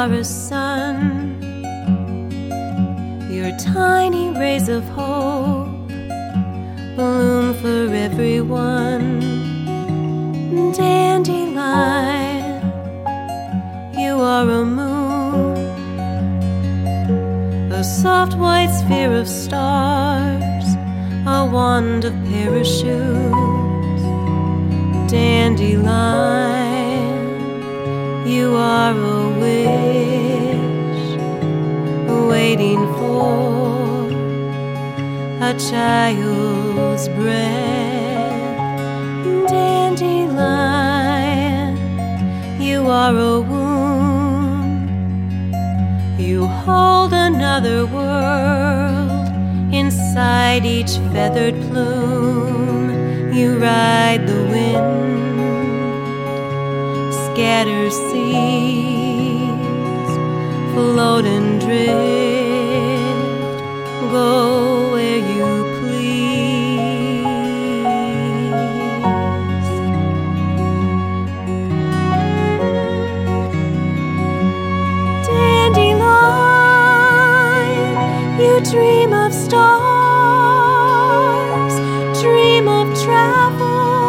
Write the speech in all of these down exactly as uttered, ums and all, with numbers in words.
are a sun. Your tiny rays of hope bloom for everyone. Dandelion, you are a moon, a soft white sphere of stars, a wand of parachutes. Dandelion, you are a wish waiting for a child's breath. Dandelion, you are a wound. You hold another world inside each feathered plume. You ride the wind, scatter seeds, float and drift, go where you please. Dandelion, you dream of stars, dream of travel,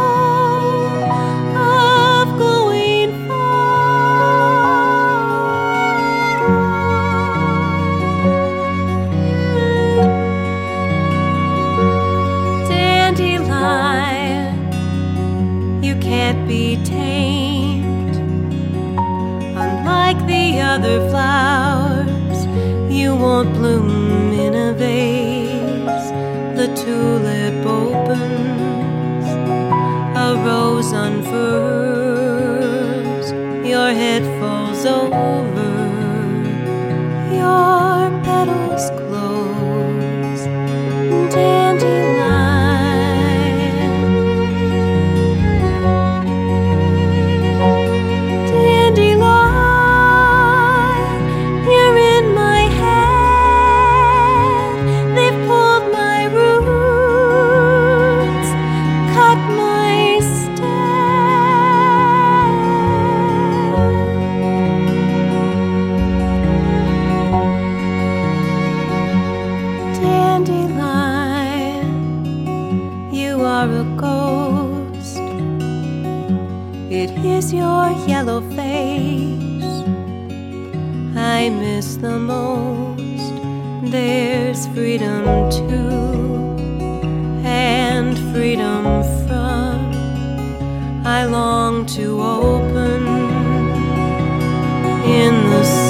can't be tamed. Unlike the other flowers, you won't bloom in a vase. The tulip opens, a rose unfurls, your head falls over, your petals close. Dandelion, a ghost. It is your yellow face I miss the most. There's freedom too, and freedom from. I long to open in the